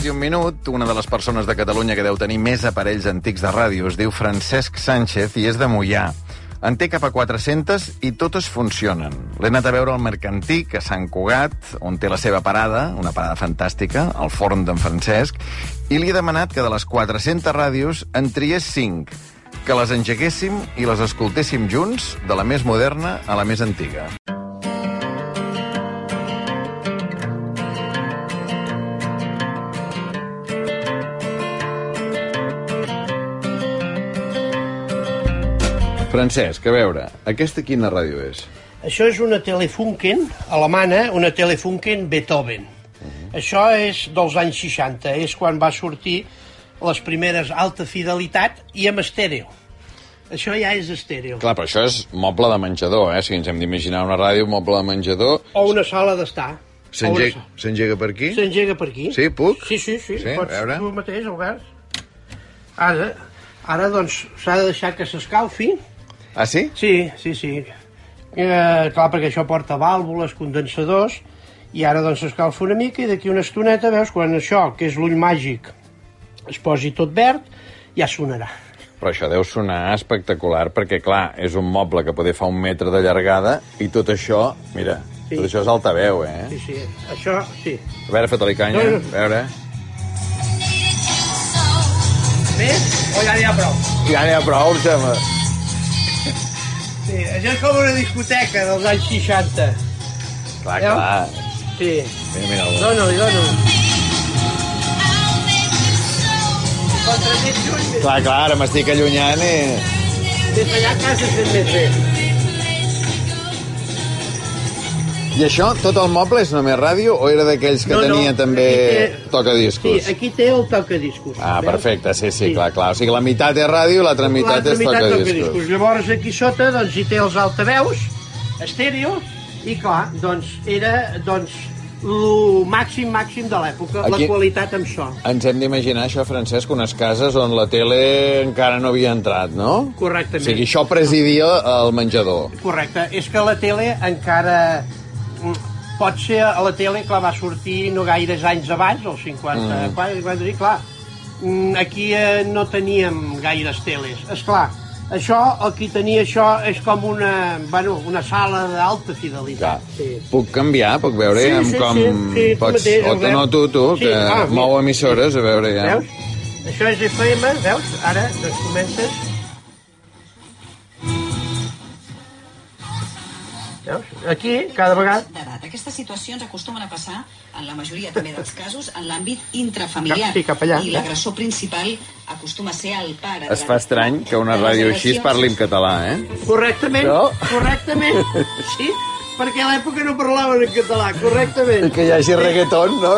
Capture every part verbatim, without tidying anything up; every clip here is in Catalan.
set i un minut, una de les persones de Catalunya que deu tenir més aparells antics de ràdio es diu Francesc Sánchez i és de Moià. En té cap a quatre-centes i totes funcionen. L'he anat a veure al Mercantí, a Sant Cugat, on té la seva parada, una parada fantàstica, al forn d'en Francesc, i li he demanat que de les quatre-centes ràdios en triés cinc, que les engeguéssim i les escoltéssim junts, de la més moderna a la més antiga. Francesc, a veure, aquesta quina ràdio és? Això és una Telefunken alemana, una Telefunken Beethoven. Uh-huh. Això és dels anys seixanta, és quan va sortir les primeres alta fidelitat i amb estèreo. Això ja és estèreo. Clar, però això és moble de menjador, eh? Si ens hem d'imaginar una ràdio, moble de menjador... O una sala d'estar. S'engega per aquí? S'engega per aquí. Sí, puc? Sí, sí, sí. Sí, pots a veure. tu mateix, Albert. Ara, ara doncs, s'ha de deixar que s'escalfi. Ah, sí? Sí, sí, sí. Eh, clar, perquè això porta vàlvules, condensadors, i ara doncs s'escalfa una mica i d'aquí una estoneta, veus, quan això, que és l'ull màgic, es posi tot verd, ja sonarà. Però això deu sonar espectacular, perquè, clar, és un moble que poder fa un metre de llargada i tot això, mira, sí. Tot això és altaveu, eh? Sí, sí, això, sí. A veure, fot-li canya, no, no. A veure. Més? O ja n'hi ha prou? Ja n'hi ha prou, sembla. Sí, això és com una discoteca dels anys seixanta. Clar, Veu? Clar. Sí. Mira, mira. Dóna-li, dóna-li. Clar, clar, ara m'estic allunyant i... Des d'allà quasi se sent més bé. I això, tot el moble és només ràdio o era d'aquells que no, tenia no, també té... tocadiscos? Sí, aquí té el tocadiscos. Ah, veus? Perfecte, sí, sí, sí, clar, clar. O sigui, la meitat és ràdio i l'altra meitat és tocadiscos. tocadiscos. Llavors, aquí sota, doncs, hi té els altaveus, estèreo, i clar, doncs, era, doncs, el màxim, màxim de l'època, la qualitat amb so. Ens hem d'imaginar això, Francesc, unes cases on la tele encara no havia entrat, no? Correctament. O sigui, això presidia el menjador. Correcte. És que la tele encara... Pot ser a la tele, clar, va sortir no gaires anys abans, els cinquanta-quatre, mm. clar, aquí eh, no teníem gaires teles. Esclar, això, el que tenia això és com una, bueno, una sala d'alta fidelitat. Sí. Puc canviar? Puc veure sí, amb sí, com sí, sí, pots... mateix, o te no tu, tu, sí. que ah, mou emissores, a veure ja. Veus? Això és F M, veus? Ara, doncs comences... Aquí, cada vegada... Aquestes situacions acostumen a passar, en la majoria també dels casos, en l'àmbit intrafamiliar. Sí, cap allà. I l'agressor principal acostuma a ser el pare. Es fa estrany que una ràdio així es parli en català, eh? Correctament, no? Correctament. Sí, perquè a l'època no parlaven en català, correctament. I que hi hagi reggaeton, no?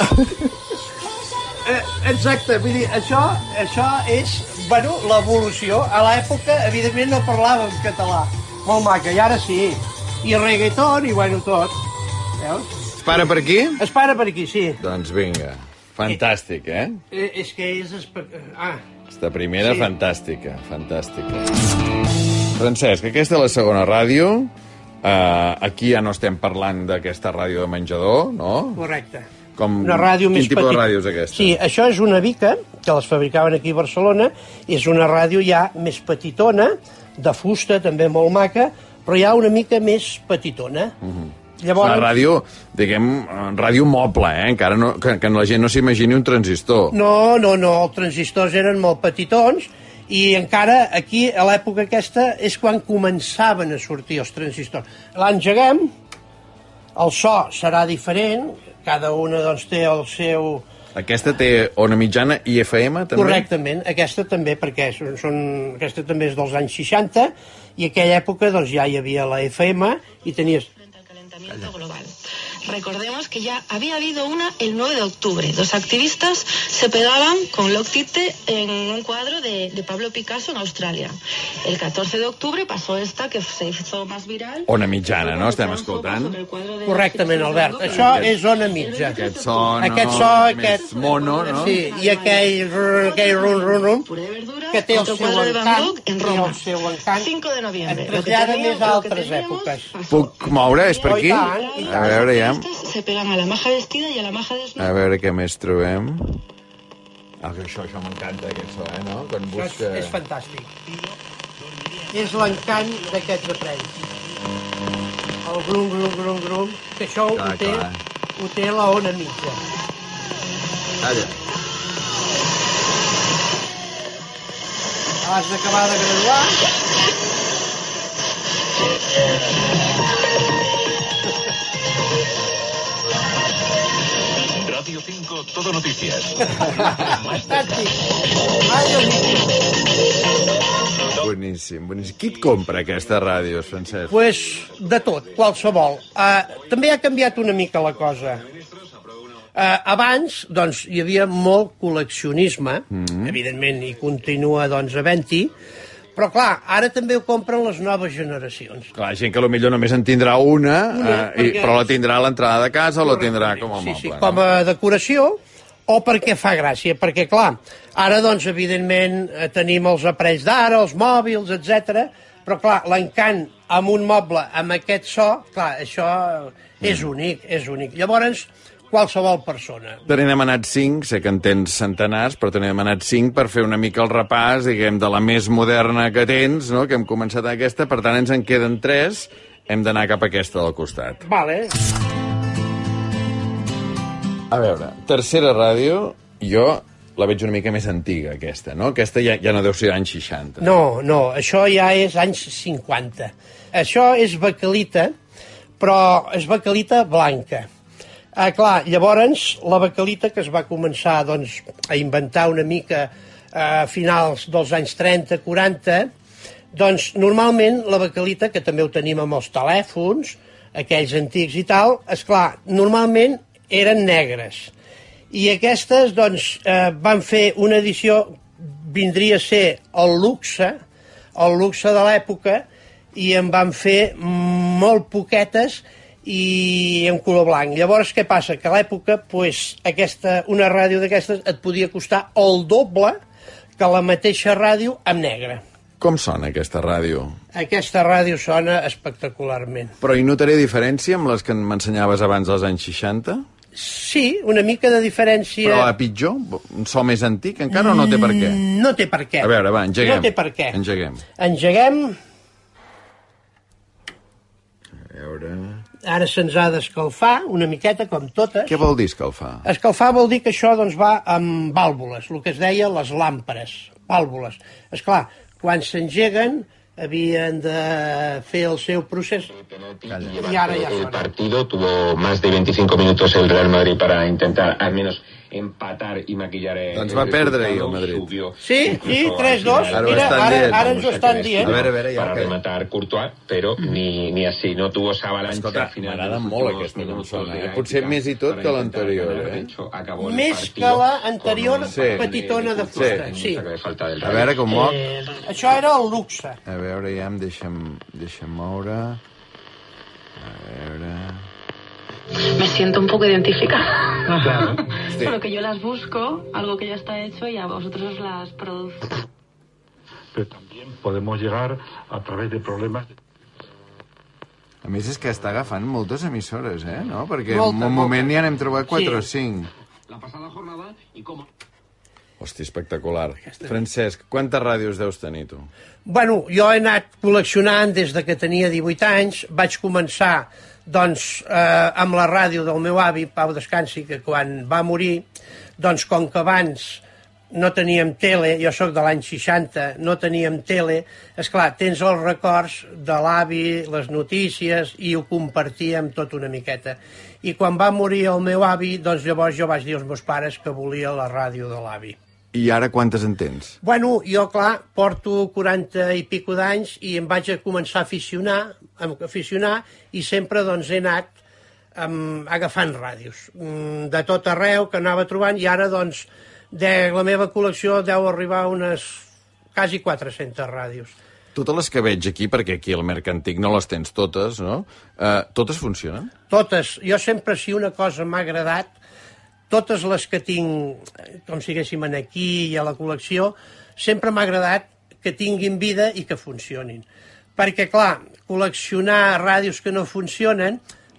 Eh, exacte, vull dir, això, això és, bueno, l'evolució. A l'època, evidentment, no parlàvem català. Molt maca, i ara sí. I reggaeton, i bueno, tot. Veus? Es para per aquí? Es para per aquí, sí. Doncs vinga. Fantàstic, eh? eh és que és... Espe... Ah. Esta primera, sí. fantàstica, fantàstica. Francesc, aquesta és la segona ràdio. Uh, aquí ja no estem parlant d'aquesta ràdio de menjador, no? Correcte. Com... Una ràdio Quin més tipus petit. de ràdio és aquesta? Sí, això és una Vica, que les fabricaven aquí a Barcelona. És una ràdio ja més petitona, de fusta, també molt maca, però ja una mica més petitona. Uh-huh. Llavors... La ràdio, diguem, ràdio moble, eh? Encara no, que, que la gent no s'imagini un transistor. No, no, no, els transistors eren molt petitons i encara aquí, a l'època aquesta, és quan començaven a sortir els transistors. L'engeguem, el so serà diferent, cada una doncs, té el seu... Aquesta té ona mitjana i F M, també? Correctament, aquesta també, perquè són, són, aquesta també és dels anys seixanta, i en aquella època doncs, ja hi havia la F M i tenies... global. Recordemos que ya había habido una el nueve de octubre. Dos activistas se pegaban con Loctite en un cuadro de, de Pablo Picasso en Australia. El catorce de octubre pasó esta que se hizo más viral. Ona mitjana, no? Estem escoltant? Correctament, Albert. Això és ona mitja. Aquest so, no? Aquest so, aquest... mono, no? Sí, i aquell, aquell rum, rum, rum, que té el seu encant, té el seu encant. cinco de noviembre. Et trasllada més a altres èpoques. Puc moure? És per aquí? A veure, ja. se pegan a la maja vestida y a la maja desnuda. A veure què més trobem. Ah, això, això m'encanta, aquest so, eh, no? Quan busca... És, és fantàstic. És l'encant d'aquests aparells. El grum, grum, grum, grum, que això clar, ho, té, ho té la ona mitja. Calla. Has d'acabar de graduar. Radio cinco, Todo Noticias. Fantàstic. Radio Boníssim, boníssim. Qui et compra aquesta ràdio, Francesc? Pues de tot, qualsevol. Uh, també ha canviat una mica la cosa. Uh, abans, doncs, hi havia molt col·leccionisme, mm-hmm. evidentment, i continua, doncs, havent-hi, però, clar, ara també ho compren les noves generacions. Clar, gent que potser només en tindrà una, una eh, perquè... i, però la tindrà a l'entrada de casa o la tindrà com a sí, moble. Sí, no? com a decoració o perquè fa gràcia, perquè, clar, ara, doncs, evidentment, tenim els aparells d'ara, els mòbils, etcètera, però, clar, l'encant amb un moble, amb aquest so, clar, això és mm. únic, és únic. Llavors, qualsevol persona. Te n'hem anat cinc, sé que en tens centenars, però te n'hem anat cinc per fer una mica el repàs, diguem, de la més moderna que tens, no?, que hem començat aquesta, per tant ens en queden tres, hem d'anar cap a aquesta del costat. Vale. A veure, tercera ràdio, jo la veig una mica més antiga, aquesta, no? Aquesta ja, ja no deu ser anys seixanta. No, no, això ja és anys cinquanta. Això és baquelita, però és baquelita blanca. Ah, clar, llavors, la baquelita que es va començar doncs, a inventar una mica a finals dels anys trenta quaranta, doncs normalment la baquelita, que també ho tenim amb els telèfons, aquells antics i tal, esclar, normalment eren negres. I aquestes, doncs, eh, van fer una edició, vindria a ser el luxe, el luxe de l'època, i en van fer molt poquetes i en color blanc. Llavors, què passa? Que a l'època, pues, aquesta, una ràdio d'aquestes et podia costar el doble que la mateixa ràdio amb negre. Com sona aquesta ràdio? Aquesta ràdio sona espectacularment. Però hi notaré diferència amb les que m'ensenyaves abans dels anys seixanta? Sí, una mica de diferència... Però a pitjor? Un so més antic encara o no té per què? No té per què. A veure, va, engeguem. No té per què. Engeguem. Engeguem. A veure... Ara se'ns ha d'escalfar una miqueta, com totes. Què vol dir escalfar? Escalfar vol dir que això doncs, va amb vàlvules, el que es deia les làmpares, vàlvules. Esclar, quan s'engeguen havien de fer el seu procés. I ara ja el partido tuvo más de veinticinco minutos el Real Madrid para intentar al menos empatar y maquillar el doncs va perdre ahir el Madrid. Sí, sí, tres dos. Mira, ara, ara ens ho estan dient. A veure, a veure, ja para rematar Courtois, però ni, ni así, no tuvo esa avalancha. Escolta, m'agrada molt aquesta cançó, eh? Potser més i tot que l'anterior, eh? Més que l'anterior petitona de fusta, sí. A veure com moc. Això era el luxe. A veure, ja em deixa'm, deixa'm moure. A veure... Me siento un poco identificada. Claro. Sí. Solo que yo las busco, algo que ya está hecho, y a vosotros las produzco. Pero también podemos llegar a través de problemas... A més, és que està agafant moltes emissores, eh? No? Perquè molta, en un moment molta. ja n'hem trobat quatre sí. o cinc. La passada jornada i com... Hosti, espectacular. Francesc, quantes ràdios deus tenir, tu? Bueno, jo he anat col·leccionant des de que tenia divuit anys. Vaig començar, doncs, eh, amb la ràdio del meu avi, Pau Descansi, que quan va morir, doncs, com que abans no teníem tele, jo sóc de l'any seixanta, no teníem tele, esclar, tens els records de l'avi, les notícies, i ho compartíem tot una miqueta. I quan va morir el meu avi, doncs llavors jo vaig dir als meus pares que volia la ràdio de l'avi. I ara quantes en tens? Bueno, jo, clar, porto quaranta i pico d'anys i em vaig a començar a aficionar, a aficionar i sempre doncs, he anat um, agafant ràdios um, de tot arreu que anava trobant i ara doncs, de la meva col·lecció deu arribar a unes quasi quatre-centes ràdios. Totes les que veig aquí, perquè aquí al Mercantic no les tens totes, no? Uh, totes funcionen? Totes. Jo sempre, si una cosa m'ha agradat, totes les que tinc, com si haguéssim aquí i a la col·lecció, sempre m'ha agradat que tinguin vida i que funcionin. Perquè, clar, col·leccionar ràdios que no funcionen,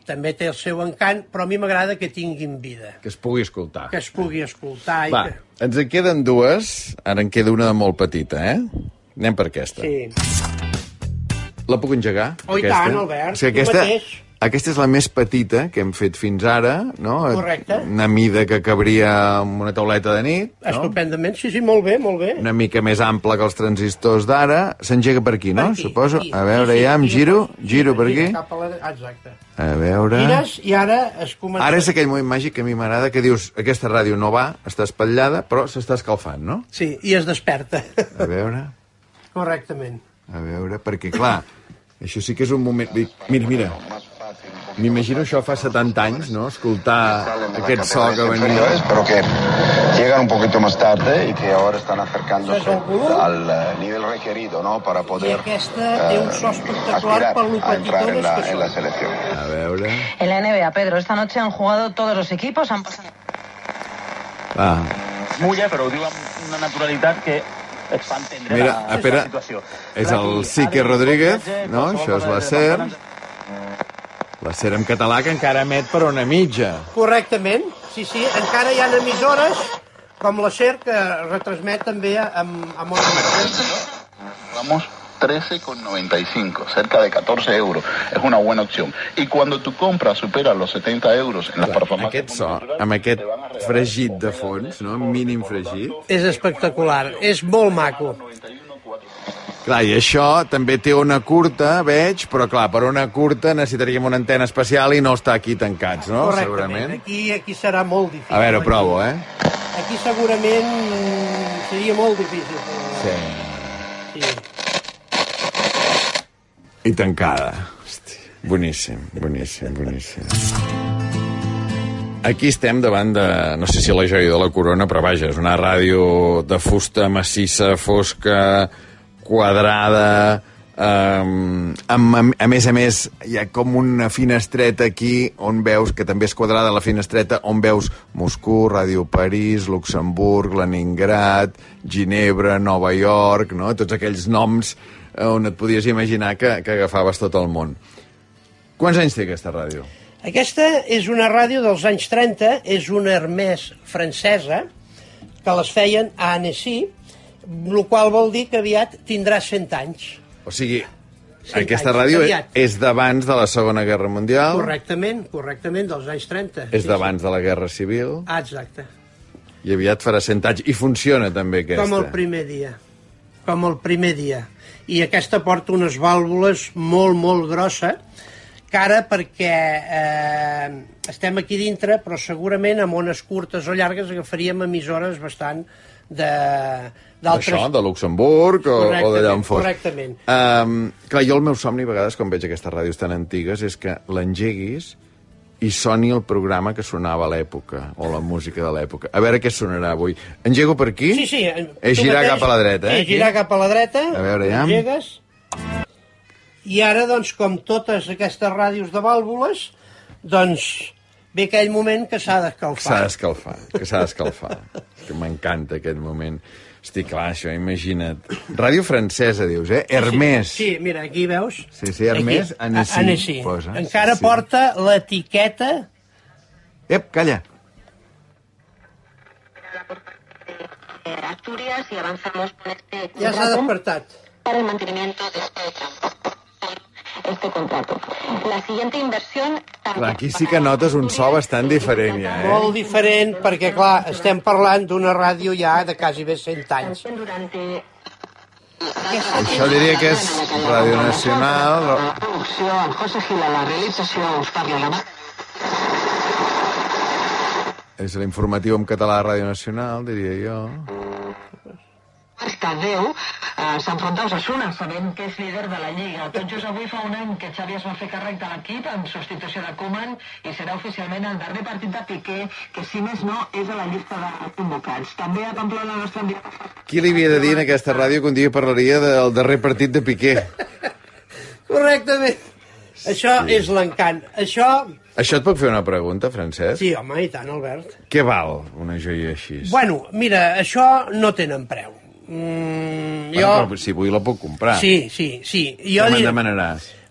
també té el seu encant, però a mi m'agrada que tinguin vida. Que es pugui escoltar. Que es pugui escoltar. Va, i que... ens en queden dues, ara en queda una de molt petita, eh? Anem per aquesta. Sí. La puc engegar? Oh, i tant, Albert, o sigui, tu aquesta, mateix. aquesta és la més petita que hem fet fins ara, no? Correcte. Una mida que cabria en una tauleta de nit, no? Estupendament, sí, sí, molt bé, molt bé. Una mica més ampla que els transistors d'ara. S'engega per aquí, no? Per aquí, Suposo. aquí. A veure, Sí, sí, ja, em gira, giro, gira, giro per gira aquí. cap a la... Exacte. A veure... Gires i ara es comença... Ara és aquell moment màgic que a mi m'agrada, que dius, aquesta ràdio no va, està espatllada, però s'està escalfant, no? Sí, i es desperta. A veure... Correctament. A veure, perquè, clar, això sí que és un moment... Mira, mira, m'imagino això fa setanta anys, no?, escoltar aquest so que venia... Pero que llegan un poquito más tarde y que ahora están acercándose al nivel requerido, ¿no?, para poder I aquesta té un so espectacular per lo petitones que en la són. selección. A veure... En la N B A, Pedro, esta noche han jugado todos los equipos, han pasado... Va, Mulla, però ho diu amb una naturalitat que et fa entendre mira, la, espera, la situació. és el Sique Rodríguez, no? Això és la SER. La SER en català, que encara emet per una mitja. Correctament, sí, sí. Encara hi ha emissores com la SER que retransmet també amb, amb una... Vamos trece con noventa y cinco, cerca de catorce euros. Es una buena opción. Y cuando tu compra supera los setenta euros en las plataformas... Aquest so, amb aquest fregit de fons, no?, mínim fregit. És espectacular, és molt maco. Clar, i això també té ona curta, veig, però clar, per ona curta necessitaríem una antena especial i no està aquí tancats, no? Correctament. Segurament. Aquí, aquí serà molt difícil. A veure, provo, eh? Aquí segurament seria molt difícil. Sí. Sí. I tancada. Hosti, boníssim, boníssim, boníssim. Aquí estem davant de, no sé si la joia de la corona, però vaja, és una ràdio de fusta massissa, fosca, quadrada, um, amb, a més a més hi ha com una finestreta aquí on veus, que també és quadrada la finestreta, on veus Moscou, Ràdio París, Luxemburg, Leningrad, Ginebra, Nova York, no? Tots aquells noms on et podies imaginar que, que agafaves tot el món. Quants anys té aquesta ràdio? Aquesta és una ràdio dels anys trenta, és una Hermès francesa, que les feien a Annecy, el qual vol dir que aviat tindrà cent anys. O sigui, cent aquesta anys, ràdio aviat. és d'abans de la Segona Guerra Mundial. Correctament, correctament, dels anys trenta. És d'abans de la Guerra Civil. Ah, exacte. I aviat farà cent anys. I funciona també aquesta. Com el primer dia. Com el primer dia. I aquesta porta unes vàlvules molt, molt grossa, que ara perquè eh, estem aquí dintre, però segurament amb ones curtes o llargues agafaríem emissores bastant de d'altres... Això, de Luxemburg o, o d'allà on fos. Correctament. Um, clar, jo el meu somni, a vegades, quan veig aquestes ràdios tan antigues, és que l'engeguis i soni el programa que sonava a l'època, o la música de l'època. A veure què sonarà avui. Engego per aquí? Sí, sí. És girar cap a la dreta, eh? És girar cap a la dreta. A veure, ja. Engegues. I ara, doncs, com totes aquestes ràdios de vàlvules, doncs, ve aquell moment que s'ha d'escalfar. S'ha d'escalfar, que s'ha d'escalfar. Que m'encanta aquest moment. Hosti, clar, això, imagina't. Ràdio francesa, dius, eh? Hermès. Sí, sí, mira, aquí veus. Sí, sí, Hermès, Annecy. Annecy. Posa. Encara sí, sí. porta l'etiqueta... Ep, calla. Asturias y avanzamos con este Ja s'ha despertat. para el mantenimiento de este transporte. Este contrato. La siguiente inversión... Clar, aquí sí que notes un so bastant diferent, ja, eh? Molt diferent, perquè, clar, estem parlant d'una ràdio ja de quasi bé cent anys. Això diria que és Ràdio Nacional... La producció, en José Gil, la realització, Eustabio Lama. És l'informatiu en català de Ràdio Nacional, diria jo. Cardeu eh, s'enfronta a Osasuna, sabent que és líder de la Lliga. Tot just avui fa un any que Xavi es va fer càrrec de l'equip en substitució de Koeman i serà oficialment el darrer partit de Piqué, que si més no és a la llista de convocats. També a Pamplona el nostre enviat. Qui li havia de dir en aquesta ràdio que un dia parlaria del darrer partit de Piqué? Correctament. Això Sí. és l'encant. Això... Això et puc fer una pregunta, Francesc? Sí, home, i tant, Albert. Què val una joia així? Bueno, mira, això no tenen preu. Mm, Bueno, jo... però si vull la puc comprar. Sí, sí, sí. Jo Què me'n diré- demanaràs?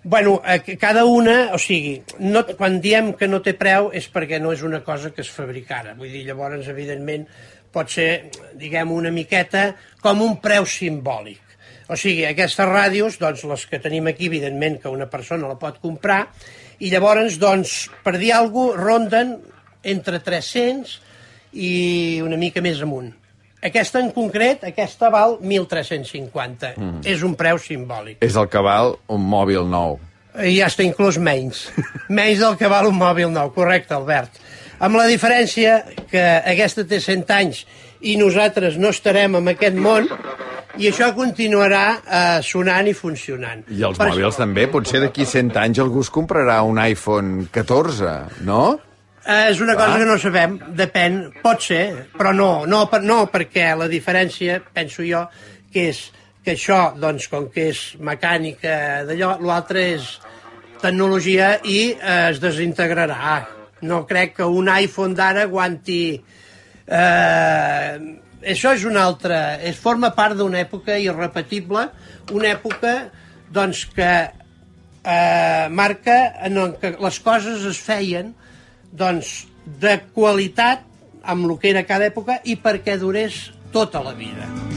Bueno, cada una, o sigui, no, quan diem que no té preu és perquè no és una cosa que es fabricara. Vull dir, llavors, evidentment, pot ser, diguem, una miqueta com un preu simbòlic. O sigui, aquestes ràdios, doncs, les que tenim aquí, evidentment que una persona la pot comprar, i llavors, doncs, per dir alguna cosa, ronden entre tres-cents i una mica més amunt. Aquesta en concret, aquesta val mil tres-cents cinquanta. Mm. És un preu simbòlic. És el que val un mòbil nou. I ja està inclús menys. Menys del que val un mòbil nou, correcte, Albert. Amb la diferència que aquesta té cent anys i nosaltres no estarem en aquest món, i això continuarà eh, sonant i funcionant. I els per mòbils això... també? Potser d'aquí cent anys algú es comprarà un iPhone catorze, no? Eh, és una cosa ah. que no sabem, depèn, pot ser, però no, no, per, no, perquè la diferència, penso jo, que és que això, doncs, com que és mecànica d'allò, l'altre és tecnologia i eh, es desintegrarà. No crec que un iPhone d'ara aguanti... Eh, això és una altra... És, forma part d'una època irrepetible, una època doncs, que eh, marca en què les coses es feien doncs, de qualitat amb el que era cada època i perquè durés tota la vida.